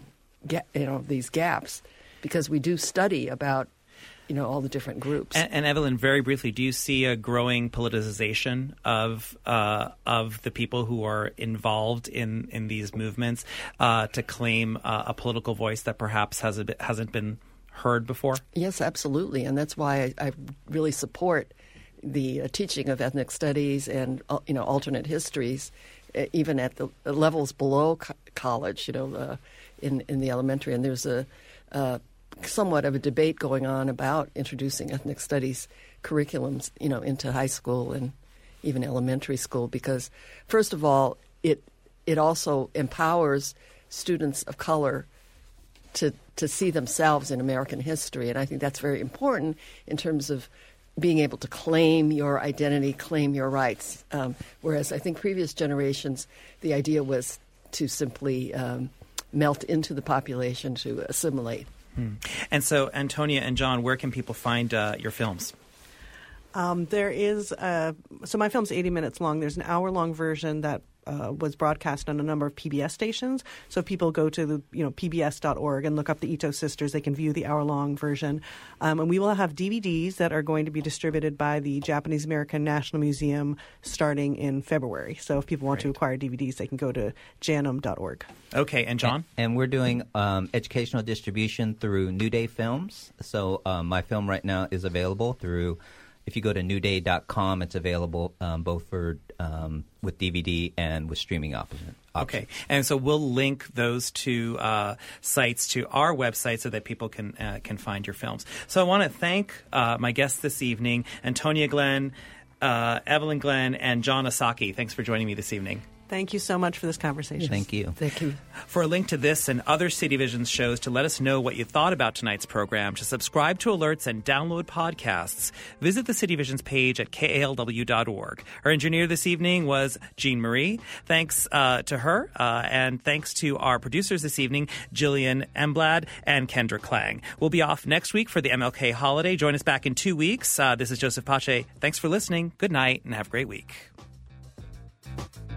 these gaps, because we do study about all the different groups. And Evelyn, very briefly, do you see a growing politicization of the people who are involved in these movements to claim a political voice that perhaps hasn't been heard before? Yes, absolutely, and that's why I really support the teaching of ethnic studies and alternate histories, even at the levels below college. In the elementary, and there's a somewhat of a debate going on about introducing ethnic studies curriculums, into high school and even elementary school, because first of all, it also empowers students of color to see themselves in American history, and I think that's very important in terms of being able to claim your identity, claim your rights. Whereas I think previous generations, the idea was to simply melt into the population, to assimilate. And so, Antonia and John, where can people find your films? There is so my film's 80 minutes long. There's an hour-long version that was broadcast on a number of PBS stations. So if people go to the pbs.org and look up the Ito sisters, they can view the hour-long version. And we will have DVDs that are going to be distributed by the Japanese American National Museum starting in February. So if people want to acquire DVDs, they can go to janum.org. Okay, and John? And we're doing educational distribution through New Day Films. So my film right now is available through if you go to newday.com, it's available both for with DVD and with streaming options. Okay, and so we'll link those two sites to our website so that people can find your films. So I want to thank my guests this evening, Antonia Glenn, Evelyn Glenn, and John Osaki. Thanks for joining me this evening. Thank you so much for this conversation. Thank you. Thank you. For a link to this and other City Visions shows, to let us know what you thought about tonight's program, to subscribe to alerts and download podcasts, visit the City Visions page at kalw.org. Our engineer this evening was Jean Marie. Thanks to her, and thanks to our producers this evening, Jillian Emblad and Kendra Klang. We'll be off next week for the MLK holiday. Join us back in 2 weeks. This is Joseph Pache. Thanks for listening. Good night, and have a great week.